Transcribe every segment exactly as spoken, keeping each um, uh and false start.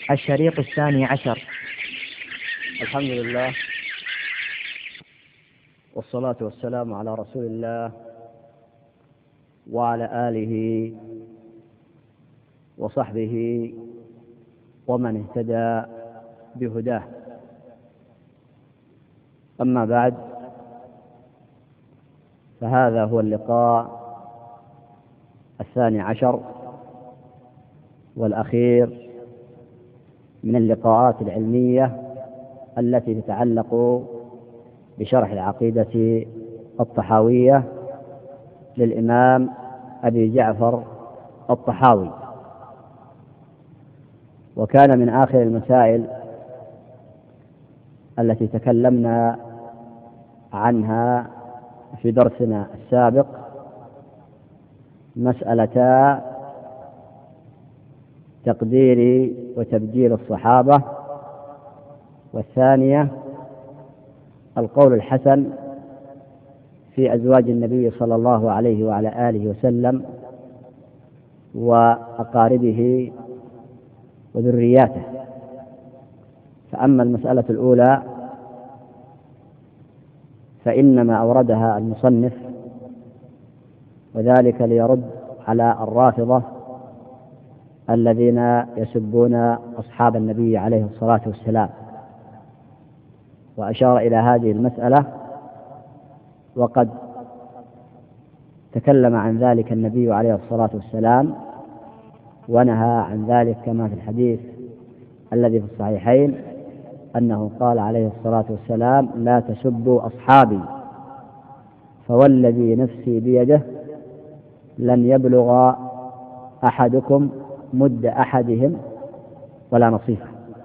الشريط الثاني عشر. الحمد لله والصلاة والسلام على رسول الله وعلى آله وصحبه ومن اهتدى بهداه. أما بعد، فهذا هو اللقاء الثاني عشر والأخير من اللقاءات العلمية التي تتعلق بشرح العقيدة الطحاوية للإمام أبي جعفر الطحاوي. وكان من آخر المسائل التي تكلمنا عنها في درسنا السابق مسألة تقدير وتبجيل الصحابة، والثانية القول الحسن في أزواج النبي صلى الله عليه وعلى آله وسلم وأقاربه وذرياته. فأما المسألة الأولى فإنما أوردها المصنف وذلك ليرد على الرافضة الذين يسبون أصحاب النبي عليه الصلاة والسلام، وأشار إلى هذه المسألة وقد تكلم عن ذلك النبي عليه الصلاة والسلام ونهى عن ذلك كما في الحديث الذي في الصحيحين أنه قال عليه الصلاة والسلام: لا تسبوا أصحابي فوالذي نفسي بيده لن يبلغ أحدكم مد أحدهم ولا نصيفه.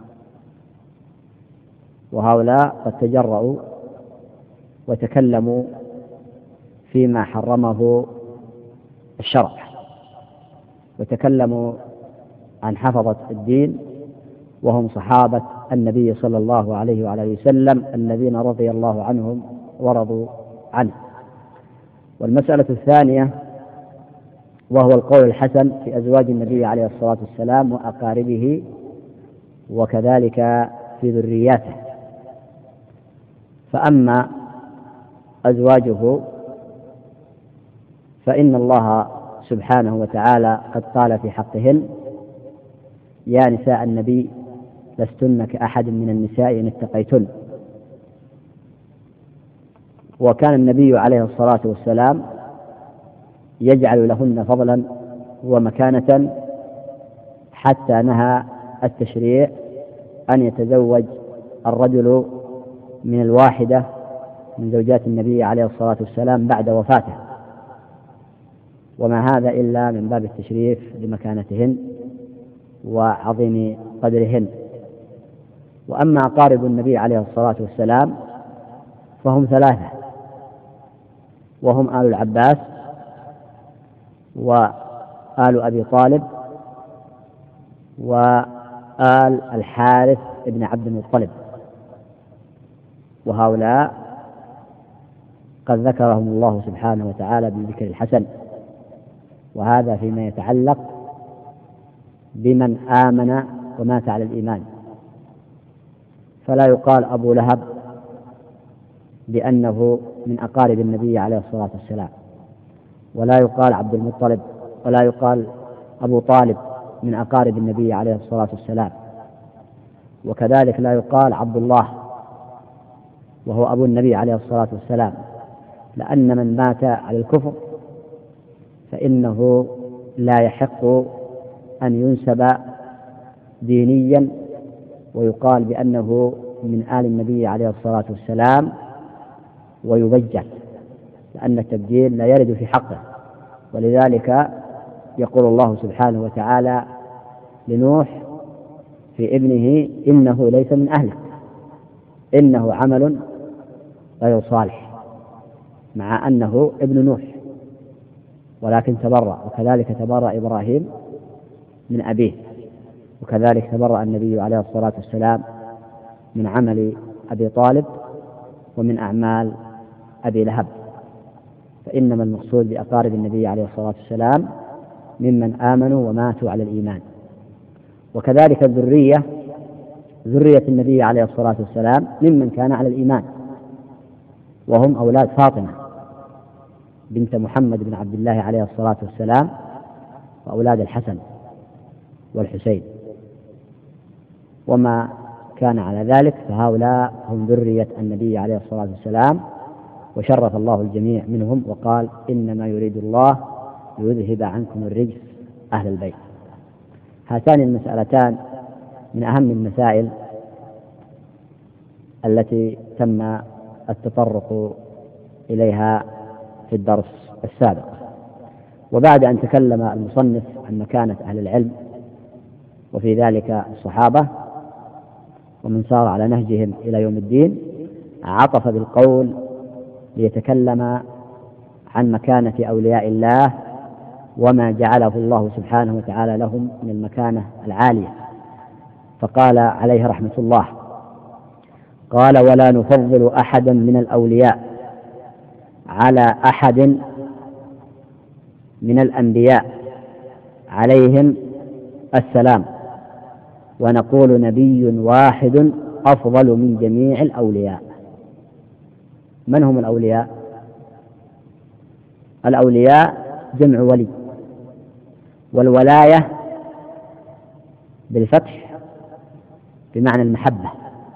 وهؤلاء قد تجرؤوا وتكلموا فيما حرمه الشرع، وتكلموا عن حفظة الدين وهم صحابة النبي صلى الله عليه وعلى وسلم الذين رضي الله عنهم ورضوا عنه. والمسألة الثانية وهو القول الحسن في أزواج النبي عليه الصلاة والسلام وأقاربه وكذلك في ذرياته. فأما أزواجه فإن الله سبحانه وتعالى قد قال في حقهن: يا نساء النبي لستن كأحد من النساء إن اتقيتن. وكان النبي عليه الصلاة والسلام يجعل لهن فضلا ومكانة حتى نهى التشريع أن يتزوج الرجل من الواحدة من زوجات النبي عليه الصلاة والسلام بعد وفاته، وما هذا إلا من باب التشريف لمكانتهن وعظيم قدرهن. وأما أقارب النبي عليه الصلاة والسلام فهم ثلاثة، وهم آل العباس وآل أبي طالب وآل الحارث ابن عبد المطلب. وهؤلاء قد ذكرهم الله سبحانه وتعالى بالذكر الحسن، وهذا فيما يتعلق بمن آمن ومات على الإيمان. فلا يقال أبو لهب بأنه من أقارب النبي عليه الصلاة والسلام، ولا يقال عبد المطلب، ولا يقال أبو طالب من أقارب النبي عليه الصلاة والسلام، وكذلك لا يقال عبد الله وهو أبو النبي عليه الصلاة والسلام، لأن من مات على الكفر فإنه لا يحق أن ينسب دينيا ويقال بأنه من آل النبي عليه الصلاة والسلام ويبجل، لأن التبجيل لا يرد في حقه. ولذلك يقول الله سبحانه وتعالى لنوح في ابنه: إنه ليس من أهلك إنه عمل غير صالح، مع أنه ابن نوح ولكن تبرأ. وكذلك تبرأ إبراهيم من أبيه، وكذلك تبرأ النبي عليه الصلاة والسلام من عمل أبي طالب ومن أعمال أبي لهب. فإنما المقصود بأقارب النبي عليه الصلاة والسلام ممن آمنوا وماتوا على الإيمان. وكذلك الذرية، ذرية النبي عليه الصلاة والسلام ممن كان على الإيمان، وهم أولاد فاطمة بنت محمد بن عبد الله عليه الصلاة والسلام، وأولاد الحسن والحسين، وما كان على ذلك فهؤلاء هم ذرية النبي عليه الصلاة والسلام، وشرف الله الجميع منهم وقال: إنما يريد الله ليذهب عنكم الرجس أهل البيت. هاتان المسألتان من أهم المسائل التي تم التطرق إليها في الدرس السابق. وبعد أن تكلم المصنف عن مكانة أهل العلم وفي ذلك الصحابة ومن سار على نهجهم إلى يوم الدين، عطف بالقول ليتكلم عن مكانة أولياء الله وما جعله الله سبحانه وتعالى لهم من المكانة العالية، فقال عليه رحمة الله: قال: ولا نفضل أحدا من الأولياء على أحد من الأنبياء عليهم السلام، ونقول نبي واحد أفضل من جميع الأولياء. من هم الأولياء؟ الأولياء جمع ولي، والولاية بالفتح بمعنى المحبة،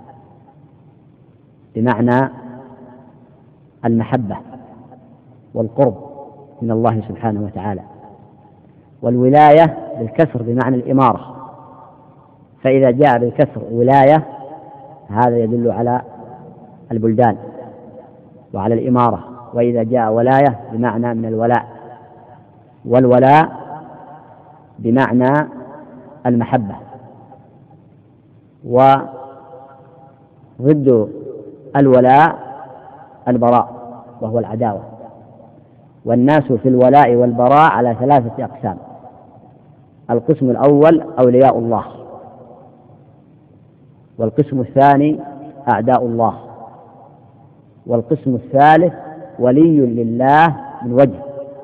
بمعنى المحبة والقرب من الله سبحانه وتعالى، والولاية بالكسر بمعنى الإمارة، فإذا جاء بالكسر ولاية هذا يدل على البلدان وعلى الإمارة، وإذا جاء ولاية بمعنى من الولاء، والولاء بمعنى المحبة. وضد الولاء البراء وهو العداوة. والناس في الولاء والبراء على ثلاثة أقسام: القسم الأول أولياء الله، والقسم الثاني أعداء الله، والقسم الثالث ولي لله من وجه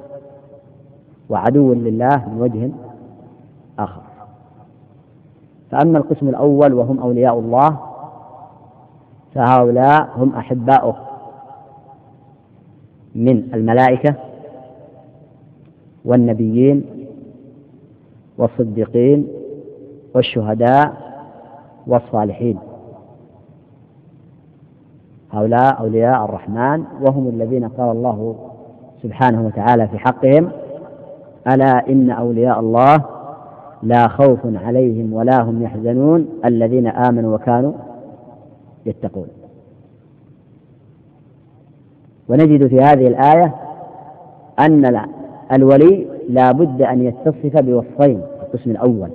وعدو لله من وجه آخر. فأما القسم الأول وهم أولياء الله فهؤلاء هم أحباؤه من الملائكة والنبيين والصديقين والشهداء والصالحين. هؤلاء أولياء الرحمن، وهم الذين قال الله سبحانه وتعالى في حقهم: ألا إن أولياء الله لا خوف عليهم ولا هم يحزنون الذين آمنوا وكانوا يتقون. ونجد في هذه الآية أن الولي لا بد أن يتصف بوصفين في القسم الأول.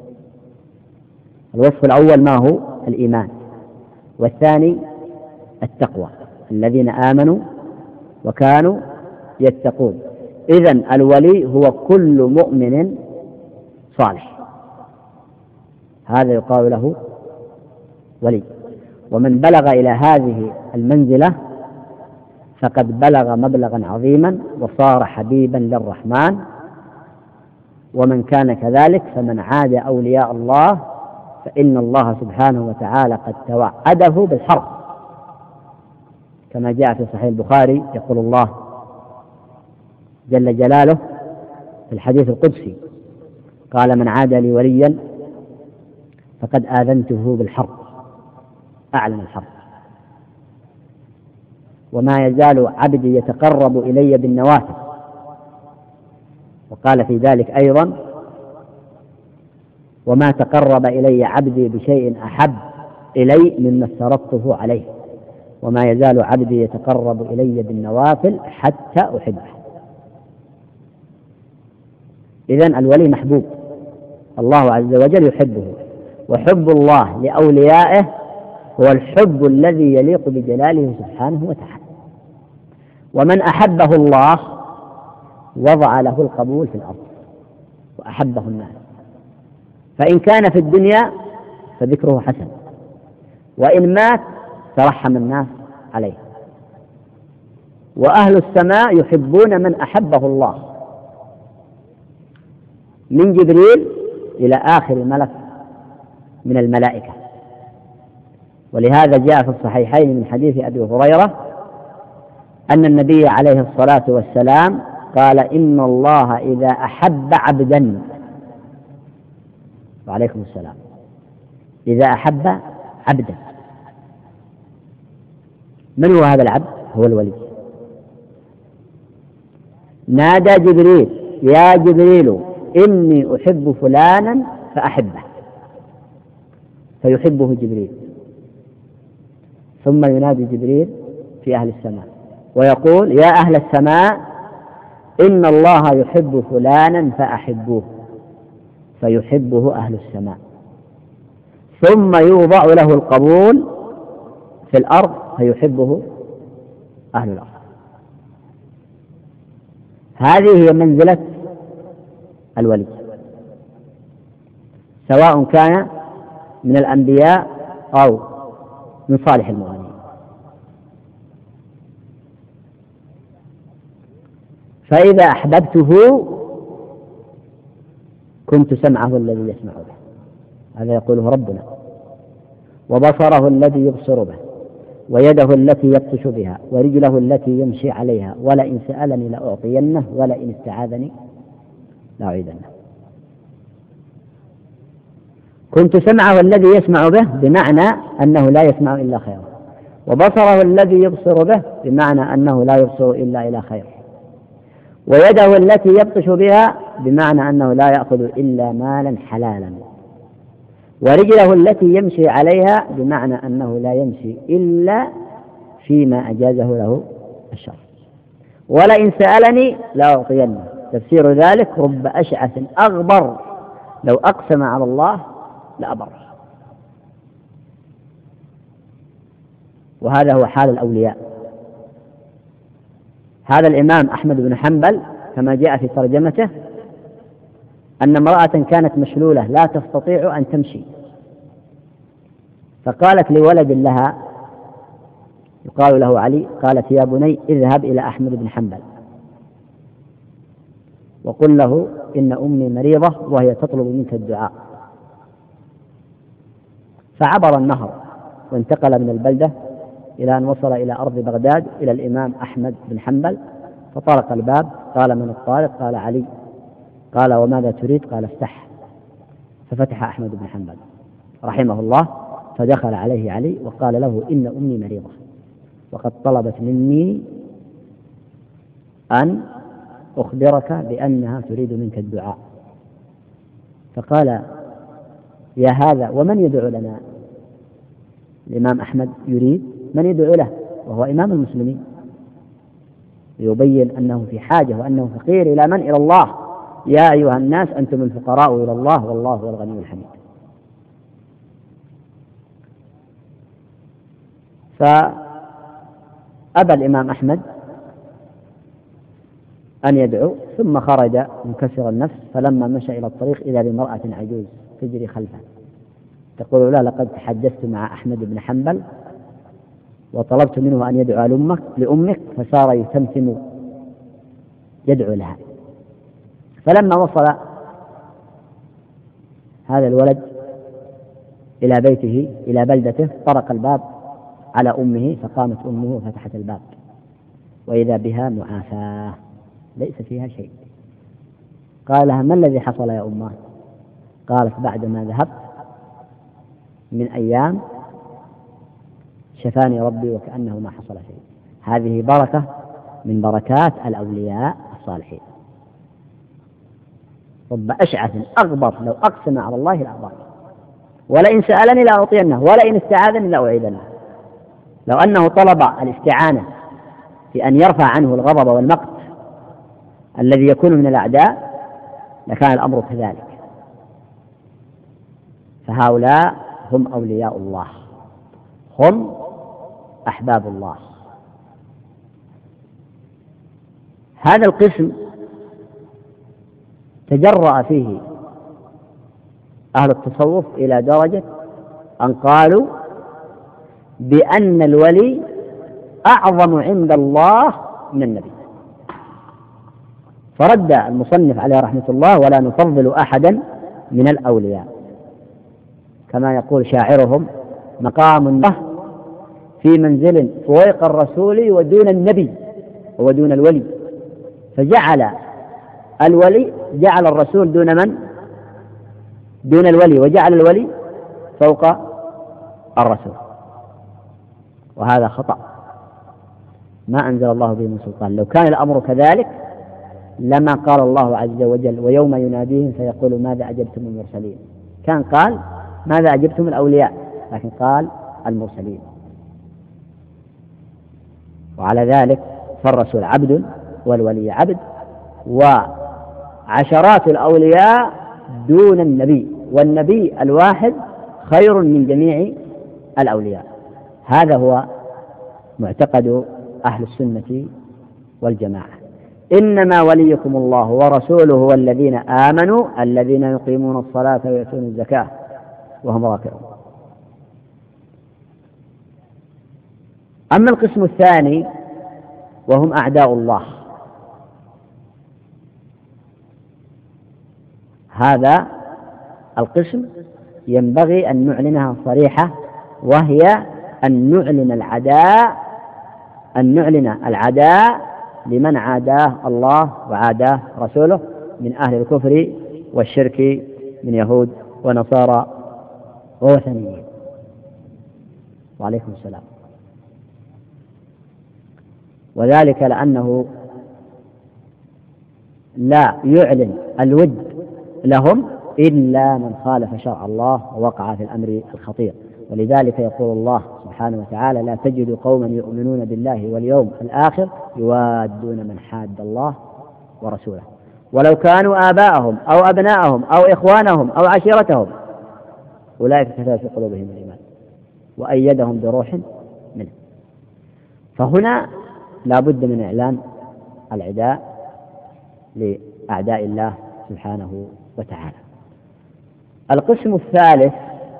الوصف الأول ما هو؟ الإيمان، والثاني التقوى، الذين آمنوا وكانوا يتقون. إذن الولي هو كل مؤمن صالح، هذا يقال له ولي. ومن بلغ إلى هذه المنزلة فقد بلغ مبلغا عظيما وصار حبيبا للرحمن. ومن كان كذلك فمن عاد أولياء الله فإن الله سبحانه وتعالى قد توعده بالحرب، كما جاء في صحيح البخاري يقول الله جل جلاله في الحديث القدسي: قال: من عاد لي وليا فقد آذنته بالحرب، أعلن الحرب. وما يزال عبدي يتقرب إلي بالنوافل. وقال في ذلك أيضا: وما تقرب إلي عبدي بشيء أحب إلي مما افترضته عليه، وما يزال عبدي يتقرب إلي بالنوافل حتى أحبه. إذن الولي محبوب، الله عز وجل يحبه، وحب الله لأوليائه هو الحب الذي يليق بجلاله سبحانه وتعالى. ومن أحبه الله وضع له القبول في الأرض وأحبه الناس، فإن كان في الدنيا فذكره حسن، وإن مات ترحم الناس عليه. وأهل السماء يحبون من أحبه الله، من جبريل إلى آخر ملك من الملائكة. ولهذا جاء في الصحيحين من حديث أبي هريرة أن النبي عليه الصلاة والسلام قال: إن الله إذا أحب عبدا، وعليكم السلام، إذا أحب عبدا. من هو هذا العبد؟ هو الولي. نادى جبريل: يا جبريل إني أحب فلانا فأحبه، فيحبه جبريل. ثم ينادي جبريل في أهل السماء ويقول: يا أهل السماء إن الله يحب فلانا فأحبوه، فيحبه أهل السماء. ثم يوضع له القبول في الأرض فيحبه أهل الأرض. هذه هي منزلة الولي، سواء كان من الأنبياء أو من صالح المؤمنين. فإذا أحببته كنت سمعه الذي يسمع به، هذا يقوله ربنا، وبصره الذي يبصر به، ويده التي يبطش بها، ورجله التي يمشي عليها، ولئن سألني لأعطينه، ولئن استعاذني لأعيذنه. كنت سمعه الذي يسمع به بمعنى أنه لا يسمع إلا خيرا، وبصره الذي يبصر به بمعنى أنه لا يبصر إلا إلى خير، ويده التي يبطش بها بمعنى أنه لا يأخذ إلا مالا حلالا، ورجله التي يمشي عليها بمعنى أنه لا يمشي إلا فيما أجازه له الشرع. ولئن سألني لأعطينه، تفسير ذلك: رب أشعث أغبر لو أقسم على الله لأبر. وهذا هو حال الأولياء. هذا الإمام أحمد بن حنبل كما جاء في ترجمته أن امرأة كانت مشلولة لا تستطيع أن تمشي، فقالت لولد لها يقال له علي، قالت: يا بني اذهب إلى أحمد بن حنبل وقل له إن أمي مريضة وهي تطلب منك الدعاء. فعبر النهر وانتقل من البلدة إلى أن وصل إلى أرض بغداد إلى الإمام أحمد بن حنبل، فطرق الباب. قال: من الطارق؟ قال: علي. قال: وماذا تريد؟ قال: افتح. ففتح أحمد بن حنبل رحمه الله، فدخل عليه علي وقال له: إن أمي مريضة وقد طلبت مني أن أخبرك بأنها تريد منك الدعاء. فقال: يا هذا ومن يدعو لنا؟ الإمام أحمد يريد من يدعو له وهو إمام المسلمين، يبين أنه في حاجة وأنه فقير إلى من؟ إلى الله. يا أيها الناس أنتم الفقراء إلى الله والله هو الغني الحميد. فأبى الإمام أحمد أن يدعو، ثم خرج منكسر النفس. فلما مشى إلى الطريق إذا بامرأة عجوز تجري خلفه تقول له: لقد تحدثت مع أحمد بن حنبل وطلبت منه أن يدعو لأمك, لأمك فصار يتمتم يدعو لها. فلما وصل هذا الولد إلى بيته إلى بلدته طرق الباب على أمه، فقامت أمه وفتحت الباب وإذا بها معافاة ليس فيها شيء. قال لها: ما الذي حصل يا أمه؟ قالت: بعدما ذهبت من أيام شفاني ربي وكأنه ما حصل شيء. هذه بركة من بركات الأولياء الصالحين. رب أشعث أغبر لو أقسم على الله لأبر، ولئن سألني لأعطينه، ولئن استعاذني لأعيذنه. لو أنه طلب الاستعانة في أن يرفع عنه الغضب والمقت الذي يكون من الأعداء لكان الأمر كذلك. فهؤلاء هم أولياء الله، هم أحباب الله. هذا القسم تجرأ فيه أهل التصوف إلى درجة أن قالوا بأن الولي أعظم عند الله من النبي. فرد المصنف عليه رحمة الله: ولا نفضل أحدا من الأولياء. كما يقول شاعرهم: مقام له في منزل فوق الرسول ودون النبي ودون الولي. فجعل الولي جعل الرسول دون من؟ دون الولي، وجعل الولي فوق الرسول، وهذا خطأ ما أنزل الله به من سلطان. لو كان الأمر كذلك لما قال الله عز وجل: ويوم يناديهم فيقول ماذا أجبتم المرسلين. كان قال ماذا أجبتم الأولياء، لكن قال المرسلين. وعلى ذلك فالرسول عبد والولي عبد، وعشرات الأولياء دون النبي، والنبي الواحد خير من جميع الأولياء. هذا هو معتقد أهل السنة والجماعة. إنما وليكم الله ورسوله والذين آمنوا الذين يقيمون الصلاة ويؤتون الزكاة وهم راكعون. أما القسم الثاني وهم أعداء الله، هذا القسم ينبغي أن نعلنها صريحة، وهي أن نعلن العداء أن نعلن العداء لمن عاداه الله وعاداه رسوله من أهل الكفر والشرك من يهود ونصارى ووثنيين. وعليكم السلام. وذلك لأنه لا يعلن الود لهم إلا من خالف شرع الله ووقع في الأمر الخطير. ولذلك يقول الله سبحانه وتعالى: لا تجد قوما يؤمنون بالله واليوم الآخر يوادون من حاد الله ورسوله ولو كانوا آباءهم أو أبناءهم أو إخوانهم أو عشيرتهم أولئك كتب في قلوبهم الإيمان وأيدهم بروح منه. فهنا لا بد من إعلان العداء لأعداء الله سبحانه وتعالى. القسم الثالث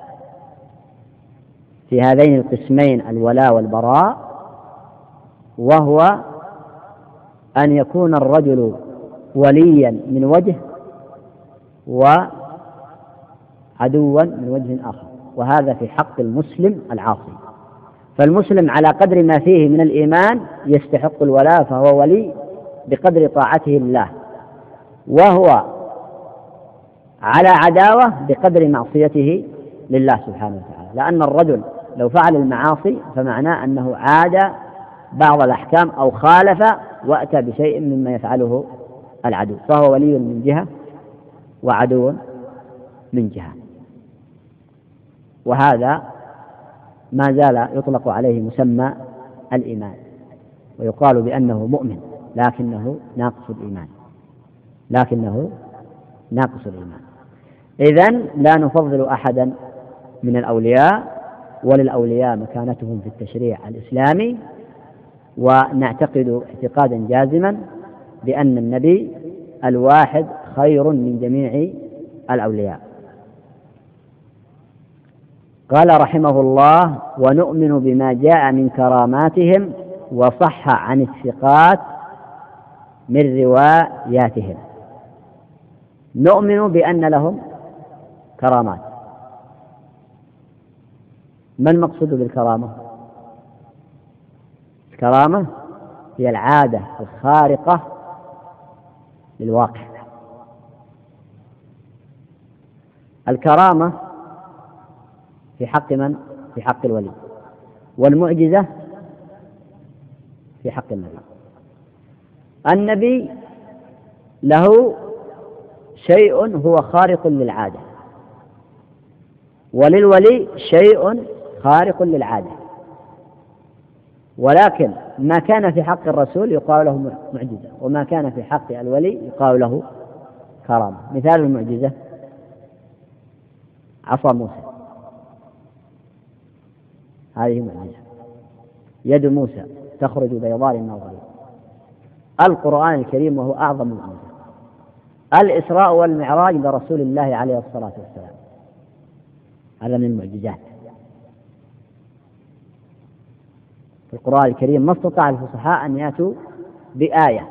في هذين القسمين الولاء والبراء، وهو أن يكون الرجل وليا من وجه وعدوا من وجه آخر، وهذا في حق المسلم العاصي. فالمسلم على قدر ما فيه من الإيمان يستحق الولاء، فهو ولي بقدر طاعته لله، وهو على عداوة بقدر معصيته لله سبحانه وتعالى. لأن الرجل لو فعل المعاصي فمعناه أنه عاد بعض الأحكام أو خالف وأتى بشيء مما يفعله العدو، فهو ولي من جهة وعدو من جهة. وهذا ما زال يطلق عليه مسمى الإيمان، ويقال بأنه مؤمن لكنه ناقص الإيمان لكنه ناقص الإيمان. إذن لا نفضل أحدا من الأولياء، وللأولياء مكانتهم في التشريع الإسلامي، ونعتقد اعتقادا جازما بأن النبي الواحد خير من جميع الأولياء. قال رحمه الله: ونؤمن بما جاء من كراماتهم وصح عن الثقات من رواياتهم. نؤمن بأن لهم كرامات. ما المقصود بالكرامة؟ الكرامة هي العادة الخارقة للواقع. الكرامة في حق من؟ في حق الولي، والمعجزة في حق النبي. النبي له شيء هو خارق للعادة، وللولي شيء خارق للعادة، ولكن ما كان في حق الرسول يقال له معجزة، وما كان في حق الولي يقال له كرامة. مثال المعجزة عصا موسى، هذه معجزة. يد موسى تخرج بيضاء للناظرين. القرآن الكريم وهو أعظم معجزة. الإسراء والمعراج لرسول الله عليه الصلاة والسلام، هذا من المعجزات. في القرآن الكريم ما استطاع الفصحاء أن يأتوا بآية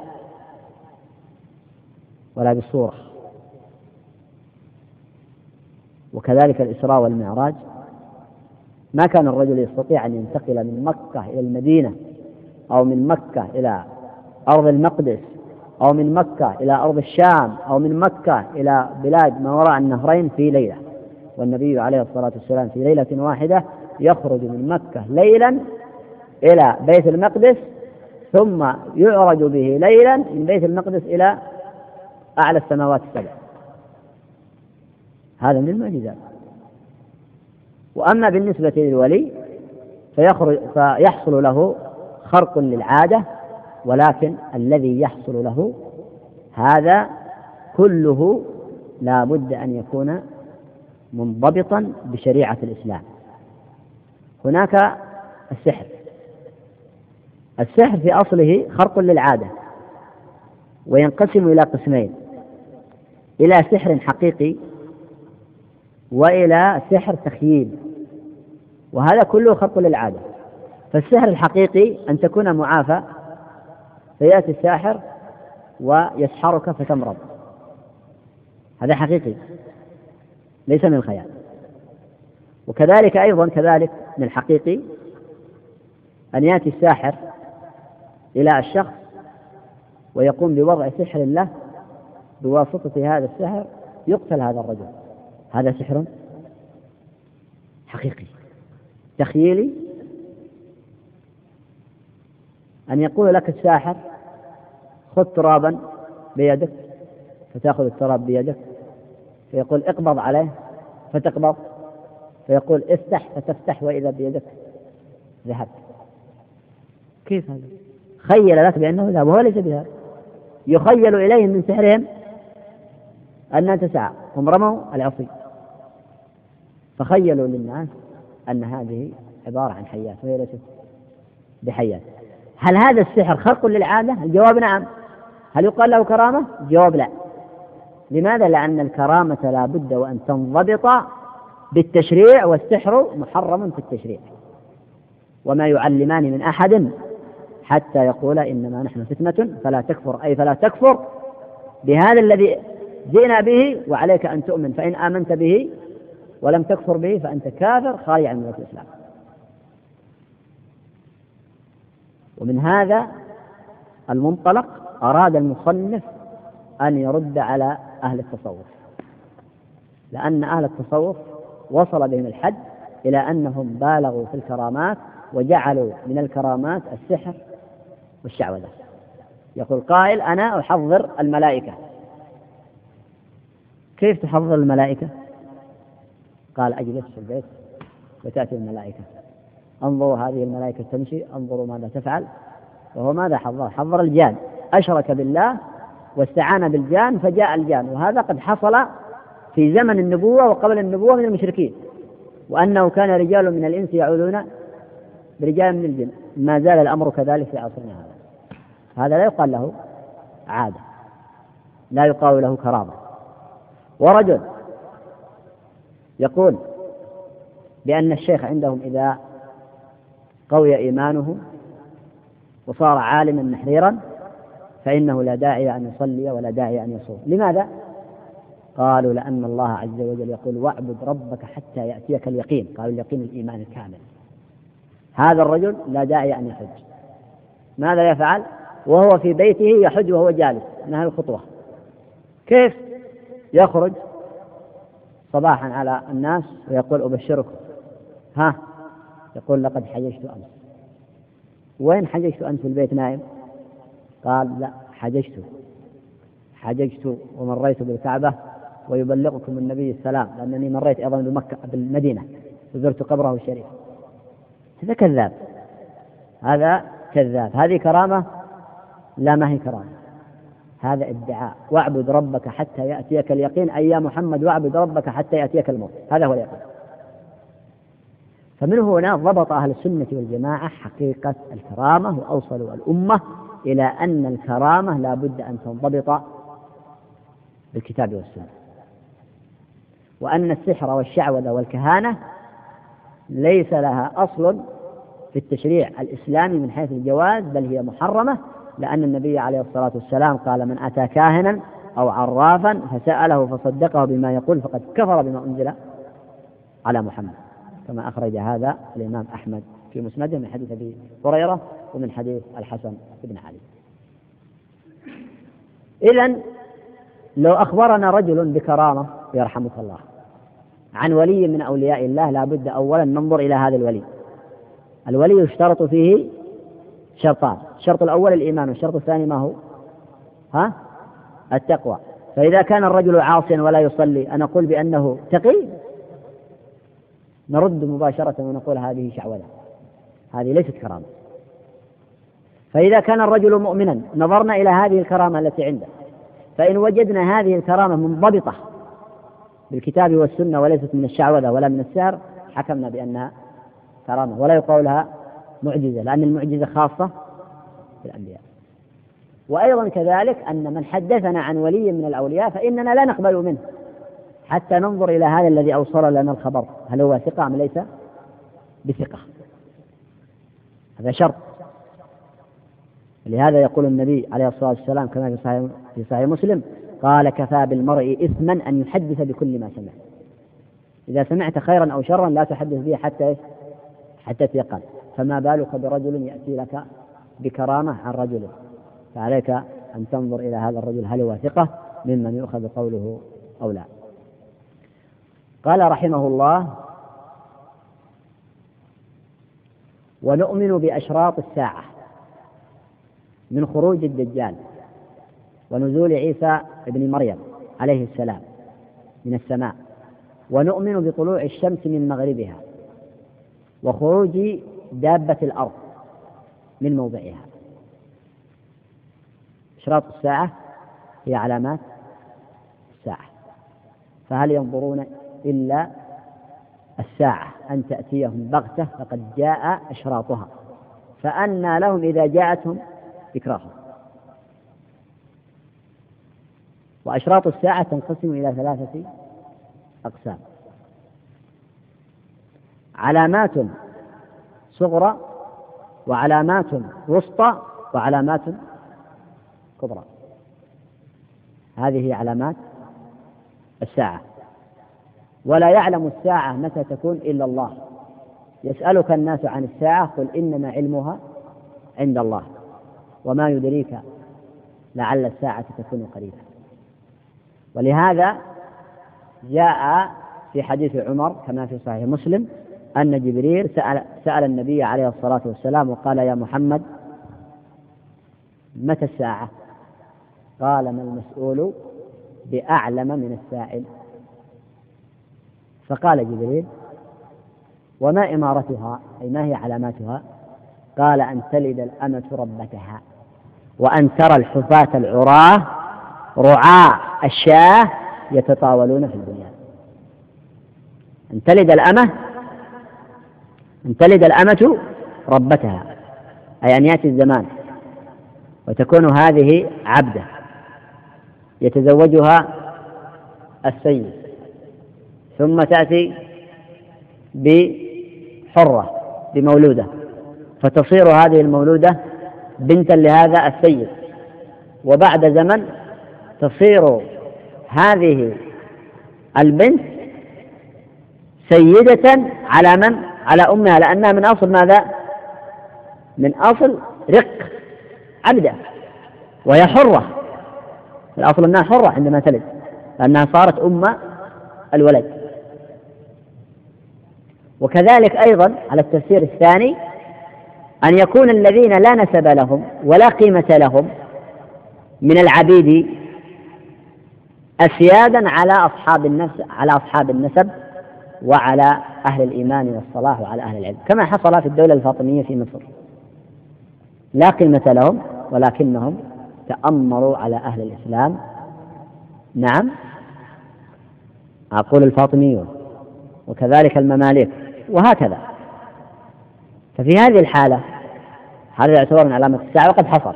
ولا بصورة، وكذلك الإسراء والمعراج، ما كان الرجل يستطيع أن ينتقل من مكة إلى المدينة، أو من مكة إلى أرض المقدس، أو من مكة إلى أرض الشام، أو من مكة إلى بلاد ما وراء النهرين في ليلة. والنبي عليه الصلاة والسلام في ليلة واحدة يخرج من مكة ليلا إلى بيت المقدس، ثم يعرج به ليلا من بيت المقدس إلى أعلى السماوات السبع. هذا من المعجزات. وأما بالنسبة للولي فيخرج فيحصل له خرق للعادة، ولكن الذي يحصل له هذا كله لا بد أن يكون منضبطا بشريعة الإسلام. هناك السحر. السحر في أصله خرق للعادة، وينقسم إلى قسمين: إلى سحر حقيقي وإلى سحر تخييل، وهذا كله خرق للعادة. فالسحر الحقيقي أن تكون معافى، فيأتي الساحر ويسحرك فتمرض، هذا حقيقي ليس من الخيال. وكذلك أيضا كذلك من الحقيقي أن يأتي الساحر إلى الشخص ويقوم بوضع سحر له، بواسطة هذا السحر يقتل هذا الرجل، هذا سحر حقيقي. تخيلي أن يقول لك الساحر: خذ ترابا بيدك، فتأخذ التراب بيدك، فيقول: اقبض عليه، فتقبض، فيقول: افتح، فتفتح، وإذا بيدك ذهب. كيف هذا؟ خيل لك بأنه ذهب وهو ليس بذهب. يخيل إليهم من سحرهم أنها تسعى، هم رموا العصي، فخيلوا للناس أن هذه عبارة عن حيات وهي ليست بحيات. هل هذا السحر خرق للعادة؟ الجواب نعم. هل يقال له كرامة؟ الجواب لا. لماذا؟ لأن الكرامة لا بد وأن تنضبط بالتشريع، والسحر محرم في التشريع. وما يعلمان من أحد حتى يقول إنما نحن فتنة فلا تكفر، أي فلا تكفر بهذا الذي جئنا به، وعليك أن تؤمن، فإن آمنت به ولم تكفر به فأنت كافر خارج عن ملة الإسلام. ومن هذا المنطلق أراد المصنف أن يرد على أهل التصوف، لأن أهل التصوف وصل بهم الحد إلى أنهم بالغوا في الكرامات، وجعلوا من الكرامات السحر والشعوذة. يقول قائل: أنا أحضر الملائكة. كيف تحضر الملائكة؟ قال: أجلس في البيت وتأتي الملائكة، انظروا هذه الملائكة تمشي، انظروا ماذا تفعل. وهو ماذا حضر؟ حضر الجان، أشرك بالله واستعان بالجان فجاء الجان. وهذا قد حصل في زمن النبوة وقبل النبوة من المشركين، وأنه كان رجال من الإنس يعوذون برجال من الجن. ما زال الأمر كذلك في عصرنا هذا. هذا لا يقال له عادة، لا يقال له كرامة. ورجل يقول بأن الشيخ عندهم إذا قوي إيمانه وصار عالما محريرا فإنه لا داعي أن يصلي ولا داعي أن يصوم. لماذا؟ قالوا: لأن الله عز وجل يقول: واعبد ربك حتى يأتيك اليقين. قالوا: اليقين الإيمان الكامل. هذا الرجل لا داعي أن يحج. ماذا يفعل وهو في بيته؟ يحج وهو جالس من هذه الخطوة. كيف؟ يخرج صباحا على الناس ويقول: أبشركم، ها، يقول: لقد حججت أمس. وين حججت أنت؟ في البيت نائم؟ قال: لا، حججت حججت ومريت بالكعبة ويبلغكم النبي السلام، لأنني مريت أيضا بمكة بالمدينة وزرت قبره الشريف. هذا كذاب، هذا كذاب. هذه كرامة؟ لا، ما هي كرامة، هذا ادعاء. واعبد ربك حتى يأتيك اليقين، أي يا محمد واعبد ربك حتى يأتيك الموت، هذا هو اليقين. فمن هنا ضبط أهل السنة والجماعة حقيقة الكرامة، وأوصلوا الأمة إلى أن الكرامة لا بد أن تنضبط بالكتاب والسنة، وأن السحر والشعوذة والكهانة ليس لها أصل في التشريع الإسلامي من حيث الجواز، بل هي محرمة، لأن النبي عليه الصلاة والسلام قال: من أتى كاهنا أو عرافا فسأله فصدقه بما يقول فقد كفر بما أنزل على محمد، كما أخرج هذا الإمام أحمد في مسنده من حديث أبي هريرة ومن حديث الحسن بن علي. إذن لو أخبرنا رجل بكرامة يرحمك الله عن ولي من أولياء الله، لا بد أولا ننظر إلى هذا الولي. الولي يشترط فيه شرطان: الشرط الأول الإيمان، والشرط الثاني ما هو؟ ها؟ التقوى. فإذا كان الرجل عاصيا ولا يصلي أنا أقول بأنه تقي؟ نرد مباشرة ونقول هذه شعوذة، هذه ليست كرامة. فإذا كان الرجل مؤمنا نظرنا إلى هذه الكرامة التي عنده، فإن وجدنا هذه الكرامة منضبطة بالكتاب والسنة وليست من الشعوذة ولا من السحر حكمنا بأنها كرامة، ولا يقال لها معجزة، لأن المعجزة خاصة بالأنبياء. وأيضا كذلك أن من حدثنا عن ولي من الأولياء فإننا لا نقبل منه حتى ننظر إلى هذا الذي أوصل لنا الخبر هل هو ثقة أم ليس بثقة. هذا شرط. لهذا يقول النبي عليه الصلاة والسلام كما في صحيح, في صحيح مسلم قال: كفى بالمرء إثما أن يحدث بكل ما سمع. إذا سمعت خيرا أو شرا لا تحدث به حتى حتى تيقن، فما بالك برجل يأتي لك بكرامة عن رجل، فعليك أن تنظر إلى هذا الرجل هل هو ثقة ممن يؤخذ قوله أو لا. قال رحمه الله: ونؤمن بأشراط الساعة من خروج الدجال ونزول عيسى ابن مريم عليه السلام من السماء، ونؤمن بطلوع الشمس من مغربها وخروج دابة الأرض من موضعها. أشراط الساعة هي علامات الساعة، فهل ينظرون إلا الساعة أن تأتيهم بغتة فقد جاء أشراطها، فأنى لهم إذا جاءتهم ذكراهم. وأشراط الساعة تنقسم إلى ثلاثة أقسام: علامات صغرى، وعلامات وسطى، وعلامات كبرى. هذه علامات الساعة. ولا يعلم الساعة متى تكون إلا الله. يسألك الناس عن الساعة قل إنما علمها عند الله وما يدريك لعل الساعة تكون قريبا. ولهذا جاء في حديث عمر كما في صحيح مسلم أن جبريل سأل, سأل النبي عليه الصلاة والسلام وقال: يا محمد متى الساعة؟ قال: ما المسؤول بأعلم من السائل. فقال جبريل: وما إمارتها، أي ما هي علاماتها؟ قال: أن تلد الأمة ربتها، وأن ترى الحفاة العراة رعاء الشاة يتطاولون في البنيان. أن تلد الأمة أن تلد الأمة ربتها، أي أن يأتي الزمان وتكون هذه عبدة يتزوجها السيد، ثم تأتي بحرة بمولودة، فتصير هذه المولودة بنتا لهذا السيد، وبعد زمن تصير هذه البنت سيدة على من؟ على أمها، لأنها من أصل ماذا؟ من أصل رق عبدة، وهي حرة. الأصل أنها حرة عندما تلد لأنها صارت أم الولد. وكذلك أيضا على التفسير الثاني أن يكون الذين لا نسب لهم ولا قيمة لهم من العبيد أسيادا على أصحاب النسب على أصحاب النسب وعلى أهل الإيمان والصلاح وعلى أهل العلم، كما حصل في الدولة الفاطمية في مصر. لا قيمة لهم ولكنهم تأمروا على أهل الإسلام. نعم، أقول الفاطميون وكذلك المماليك وهكذا. ففي هذه الحالة هذا يعتبر من علامة الساعة وقد حصل.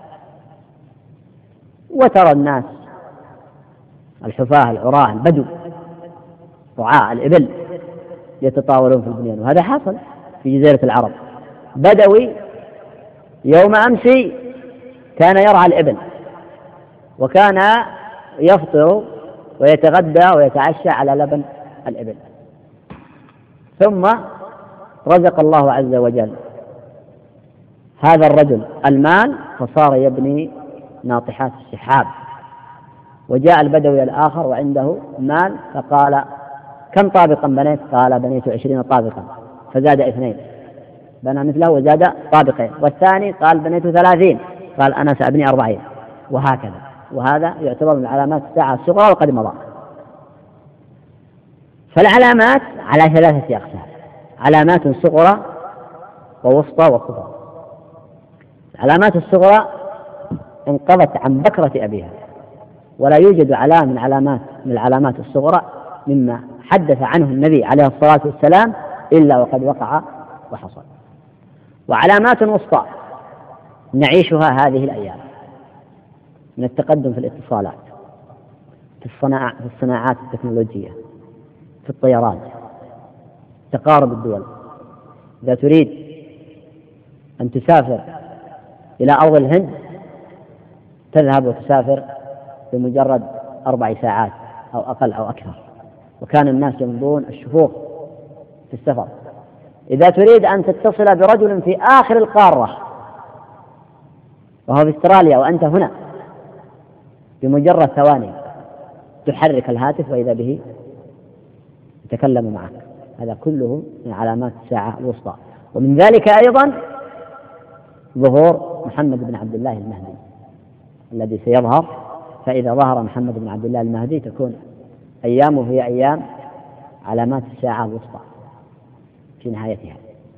وترى الناس الحفاة العراة البدو رعاء الإبل يتطاولون في البنيان، وهذا حصل في جزيرة العرب. بدوي يوم أمس كان يرعى الإبل، وكان يفطر ويتغدى ويتعشى على لبن الإبل. ثم رزق الله عز وجل هذا الرجل المال فصار يبني ناطحات السحاب. وجاء البدوي الآخر وعنده مال فقال كم طابقا بنيت؟ قال بنيت عشرين طابقا، فزاد اثنين، بنى مثله وزاد طابقين. والثاني قال بنيت ثلاثين، قال أنا سأبني أربعين، وهكذا. وهذا يعتبر من علامات الساعة الصغرى وقد مضى. فالعلامات على ثلاثة أقسام: علامات صغرى ووسطى وكبرى. العلامات الصغرى انقضت عن بكرة أبيها، ولا يوجد علامة من علامات من العلامات الصغرى مما حدث عنه النبي عليه الصلاة والسلام إلا وقد وقع وحصل. وعلامات وسطى نعيشها هذه الأيام من التقدم في الاتصالات، في الصناعة في الصناعات التكنولوجية، في الطيران، تقارب الدول. إذا تريد أن تسافر إلى أرض الهند تذهب وتسافر بمجرد أربع ساعات أو أقل أو أكثر، وكان الناس يمضون الشهور في السفر. إذا تريد أن تتصل برجل في آخر القارة وهو في استراليا وأنت هنا، بمجرد ثواني تحرك الهاتف وإذا به يتكلم معك. هذا كله من علامات الساعة الوسطى. ومن ذلك أيضا ظهور محمد بن عبد الله المهدي الذي سيظهر. فإذا ظهر محمد بن عبد الله المهدي تكون أيامه هي أيام علامات الساعة الوسطى في نهايتها،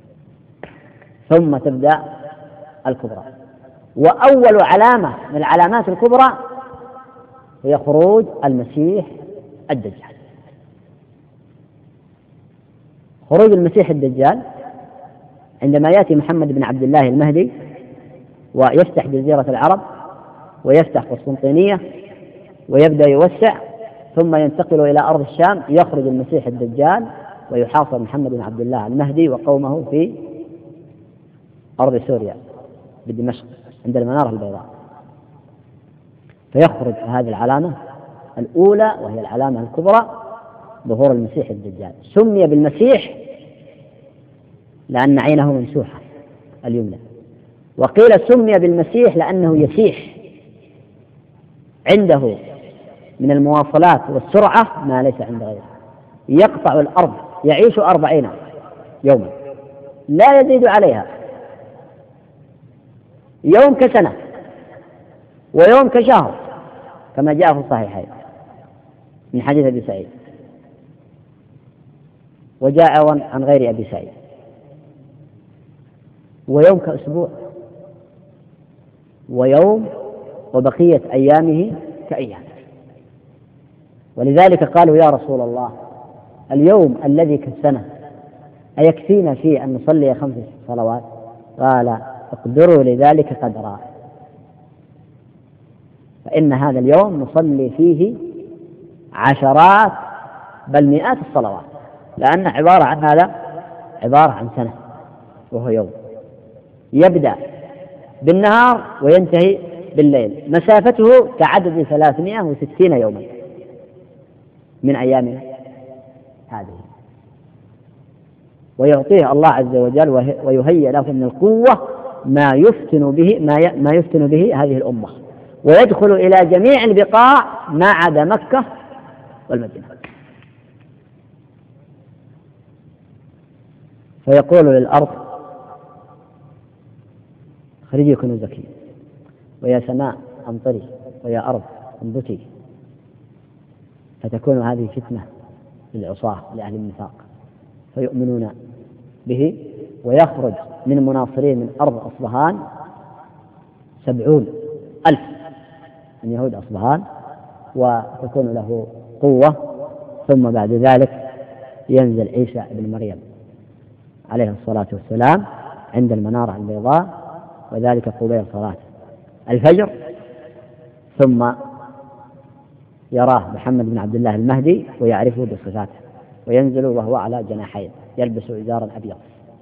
ثم تبدأ الكبرى. وأول علامة من العلامات الكبرى هي خروج المسيح الدجال. خروج المسيح الدجال عندما يأتي محمد بن عبد الله المهدي ويفتح جزيرة العرب ويفتح قسطنطينية ويبدأ يوسع، ثم ينتقل إلى أرض الشام، يخرج المسيح الدجال ويحاصر محمد بن عبد الله المهدي وقومه في أرض سوريا بدمشق عند المنارة البيضاء. فيخرج هذه العلامة الأولى وهي العلامة الكبرى، ظهور المسيح الدجال. سمي بالمسيح لأن عينه ممسوحة اليمنى، وقيل سمي بالمسيح لأنه يسيح عنده من المواصلات والسرعة ما ليس عند غيره. يقطع الأرض، يعيش أربعين يوما لا يزيد عليها، يوم كسنة ويوم كشهر، كما جاء في الصحيحين من حديث أبي سعيد، وجاء أيضا عن غير أبي سعيد. ويوم كأسبوع، ويوم وبقية أيامه كأيام. ولذلك قالوا يا رسول الله اليوم الذي كالسنة أيكفينا فيه أن نصلي خمس صلوات؟ قال اقدروا لذلك قدرا، فإن هذا اليوم نصلي فيه عشرات بل مئات الصلوات، لأنه عبارة عن هذا عبارة عن سنة، وهو يوم يبدأ بالنهار وينتهي بالليل، مسافته كعدد ثلاثمائة وستين يوما من أيام هذه. ويعطيه الله عز وجل ويهيئ له من القوة ما يفتن به ما يفتن به هذه الأمة، ويدخل إلى جميع البقاع ما عدا مكة والمدينة. فيقول للأرض خرجي كنوزك، ويا سماء أمطري، ويا أرض انبتي، فتكون هذه فتنة للعصاة لأهل النفاق فيؤمنون به. ويخرج من مناصرين من أرض أصبهان سبعون ألف من يهود أصبهان، وتكون له قوة. ثم بعد ذلك ينزل عيسى بن مريم عليه الصلاة والسلام عند المنارة البيضاء، وذلك قبيل صلاة الفجر. ثم يراه محمد بن عبد الله المهدي ويعرفه بصفاته، وينزل وهو على جناحين يلبس إزارا أبيض،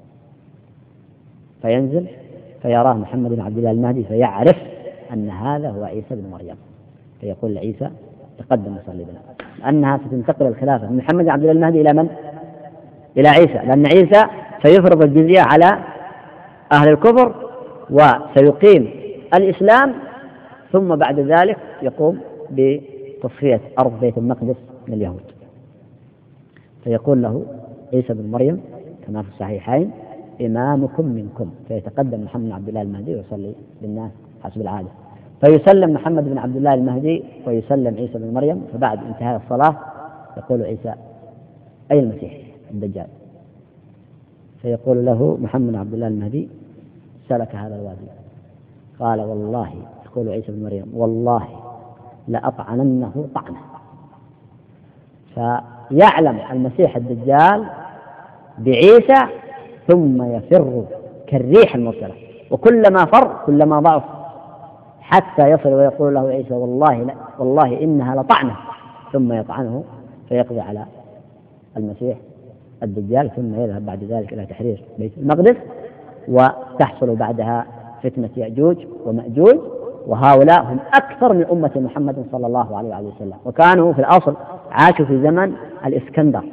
فينزل فيراه محمد بن عبد الله المهدي فيعرف أن هذا هو عيسى بن مريم، فيقول لعيسى تقدم صلي بنا، لأنها ستنتقل الخلافة من محمد بن عبد الله المهدي إلى من؟ إلى عيسى، لأن عيسى سيفرض الجزية على أهل الكفر وسيقيم الإسلام، ثم بعد ذلك يقوم بتصفية أرض بيت المقدس من اليهود. فيقول له عيسى بن مريم كما في الصحيحين: إمامكم منكم، فيتقدم محمد بن عبد الله المهدي ويصلي بالناس حسب العادة، فيسلم محمد بن عبد الله المهدي ويسلم عيسى بن مريم. فبعد انتهاء الصلاة يقول عيسى: أي المسيح الدجال؟ فيقول له محمد بن عبد الله المهدي: سلك هذا الوادي. قال: والله، يقول عيسى بن مريم: والله لأطعننه طعنه. فيعلم المسيح الدجال بعيسى ثم يفر كالريح المرسلة، وكلما فر كلما ضعف، حتى يصل ويقول له عيسى: والله لا، والله إنها لطعنه، ثم يطعنه فيقضي على المسيح الدجال، ثم يذهب بعد ذلك إلى تحرير بيت المقدس، وتحصل بعدها فتنة يأجوج ومأجوج، وهؤلاء هم أكثر من أمة محمد صلى الله عليه وسلم، وكانوا في الأصل عاشوا في زمن الإسكندر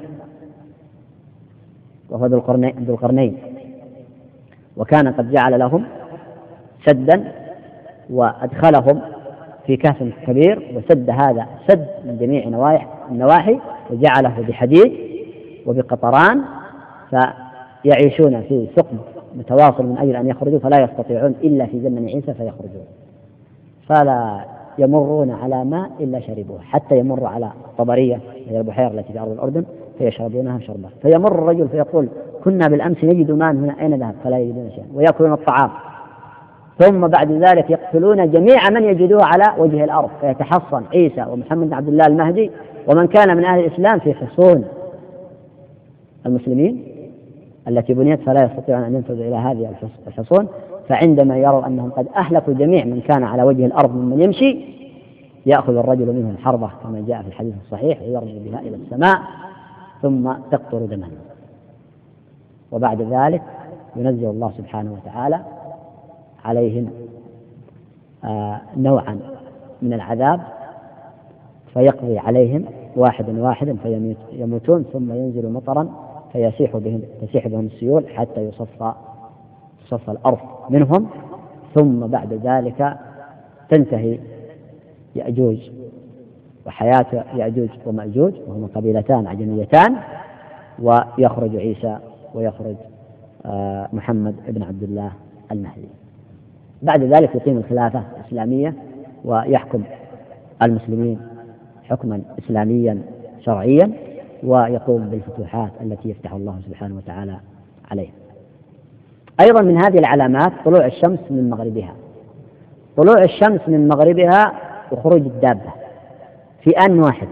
وهو ذو القرنين، وكان قد جعل لهم سدا وأدخلهم في كهف كبير، وسد هذا سد من جميع النواحي وجعله بحديد وبقطران، فيعيشون في ثقب متواصل من أجل أن يخرجوا، فلا يستطيعون إلا في زمن عيسى فيخرجون، فلا يمرون على ماء إلا شربوه، حتى يمر على طبرية هي البحيرة التي في أرض الأردن فيشربونها شربا. فيمر الرجل فيقول: كنا بالأمس نجد ماء هنا، أين ذهب؟ فلا يجدون شيئا، ويأكلون الطعام، ثم بعد ذلك يقتلون جميع من يجدوه على وجه الأرض، فيتحصن عيسى ومحمد بن عبد الله المهدي ومن كان من أهل الإسلام في حصون المسلمين التي بنيت، فلا يستطيعون أن ينفذوا إلى هذه الحصون. فعندما يروا أنهم قد أهلكوا جميع من كان على وجه الأرض ممن يمشي، يأخذ الرجل منهم حربة كما جاء في الحديث الصحيح ويرمي بها إلى السماء ثم تقطر دما، وبعد ذلك ينزل الله سبحانه وتعالى عليهم آه نوعا من العذاب، فيقضي عليهم واحدا واحدا فيموتون، ثم ينزل مطرا فيسيح بهم تسيح بهم السيول حتى يصفى تصفى الأرض منهم، ثم بعد ذلك تنتهي يأجوج وحياة يأجوج ومأجوج، وهما قبيلتان عجميتان، ويخرج عيسى ويخرج آه محمد بن عبد الله المهدي. بعد ذلك يقيم الخلافة الإسلامية ويحكم المسلمين حكما إسلاميا شرعيا، ويقوم بالفتوحات التي يفتح الله سبحانه وتعالى عليه. أيضا من هذه العلامات طلوع الشمس من مغربها. طلوع الشمس من مغربها وخروج الدابة في آن واحد،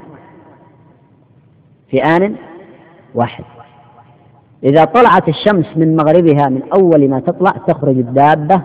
في آن واحد. إذا طلعت الشمس من مغربها من أول ما تطلع تخرج الدابة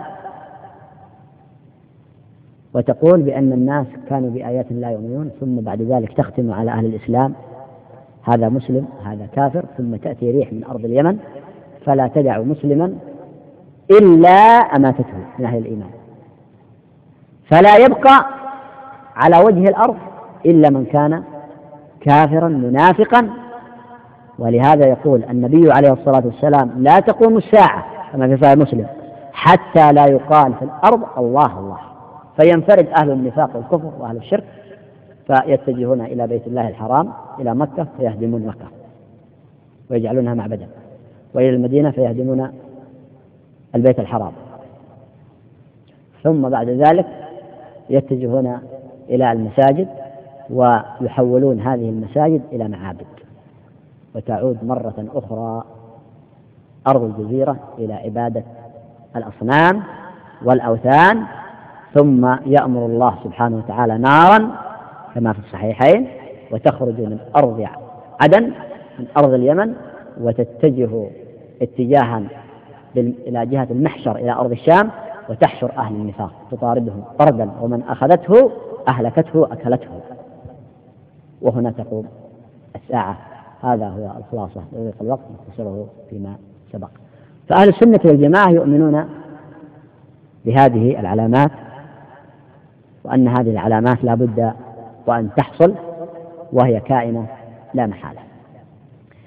وتقول بأن الناس كانوا بآيات الله يؤمنون، ثم بعد ذلك تختم على أهل الإسلام: هذا مسلم هذا كافر. ثم تأتي ريح من أرض اليمن فلا تدع مسلما إلا أماتته من أهل الإيمان، فلا يبقى على وجه الأرض إلا من كان كافرا منافقا. ولهذا يقول النبي عليه الصلاة والسلام: لا تقوم الساعة كما في صحيح مسلم حتى لا يقال في الأرض الله الله، فينفرد أهل النفاق والكفر وأهل الشرك فيتجهون إلى بيت الله الحرام إلى مكة فيهدمون مكة ويجعلونها معبدا، وإلى المدينة فيهدمون البيت الحرام، ثم بعد ذلك يتجهون إلى المساجد ويحولون هذه المساجد إلى معابد، وتعود مرة أخرى أرض الجزيرة إلى عبادة الأصنام والأوثان. ثم يأمر الله سبحانه وتعالى نارا كما في الصحيحين وتخرج من أرض عدن من أرض اليمن وتتجه اتجاها إلى جهة المحشر إلى أرض الشام، وتحشر أهل النفاق تطاردهم طردا، ومن أخذته أهلكته أكلته، وهنا تقوم الساعة. هذا هو الخلاصة لضيق الوقت نختصره فيما سبق. فأهل السنة والجماعة يؤمنون بهذه العلامات، وأن هذه العلامات لا بد وأن تحصل وهي كائنة لا محالة.